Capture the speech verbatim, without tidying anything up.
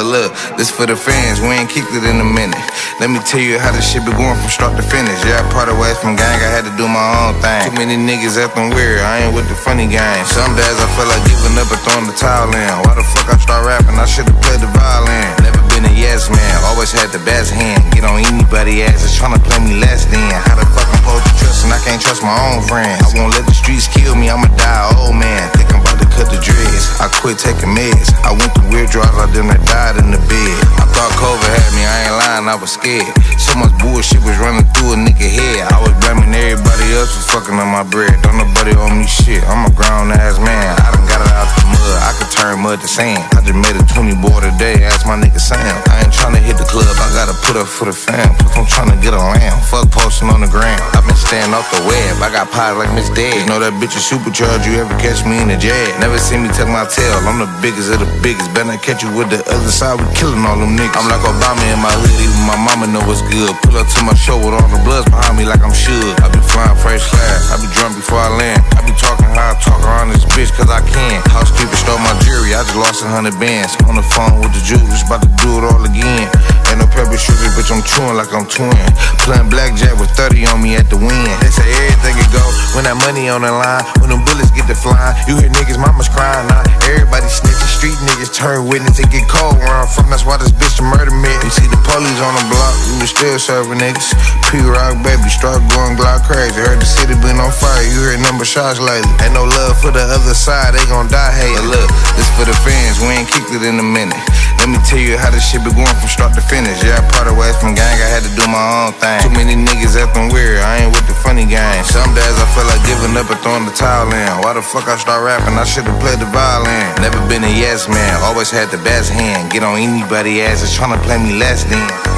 But look, this for the fans, we ain't kicked it in a minute. Let me tell you how this shit been going from start to finish. Yeah, I parted ways from gang, I had to do my own thing. Too many niggas acting weird, I ain't with the funny game. Some days I feel like giving up and throwing the towel in. Why the fuck I start rapping? I should've played the violin. Never been a yes man, always had the best hand. Get on anybody ass that's tryna play me less than. How the fuck I'm supposed to trust and I can't trust my own friends? I won't let the streets kill me, I'ma die an old man. Think I'm about to cut the dreads, I quit taking meds. I went through weird drugs, I done died in the bed. I thought COVID had me, I ain't lying, I was scared. So much bullshit was running through a nigga head. I was blaming everybody else for fucking on my bread. Don't nobody owe me shit, I'm a grown ass man. I done got it out the mud, I could turn mud to sand. I just made a twenty boy today, ask my nigga Sam. I ain't tryna hit the club, I gotta put up for the fam. I'm tryna get a lamb, fuck posting on the gram. I been staying off the web, I got pies like Miss Dead. You know that bitch is supercharged, you ever catch me in the jet? Never see me tuck my tail, I'm the biggest of the biggest. Better not catch you with the other side, we killing all them niggas. I'm like Obama in my hood, even my mama know what's good. Pull up to my show with all the bloods behind me like I'm should. I be flying first class, I be drunk before I land. I be talking how I talk around this bitch cause I can. Housekeeper stole my jewelry, I just lost a hundred bands. On the phone with the jewelry, about to do it all again. Ain't no pepper sugar, bitch, I'm chewing like I'm twin. Playing blackjack with thirty on me at the win. They say everything can go when that money on the line. When them bullets get to flying, you hear niggas, mama's crying now. Everybody snitching, street niggas turn witness. It get cold where I'm from, that's why this bitch a murder me. You see the police on the block, we was still serving niggas. P-Rock baby, start going Glock crazy. Heard the city been on fire, you heard number shots lately. Ain't no love for the other side, they gon' die hating. But look, this for the fans, we ain't kicked it in a minute. Let me tell you how this shit been going from start to finish. Yeah, I parted ways from gang, I had to do my own thing. Too many niggas acting weird, I ain't with the funny game. Some days I feel like giving up and throwing the towel in. Why the fuck I start rapping? I should've played the violin. Never been a yes man, always had the best hand. Get on anybody ass that's tryna play me less than.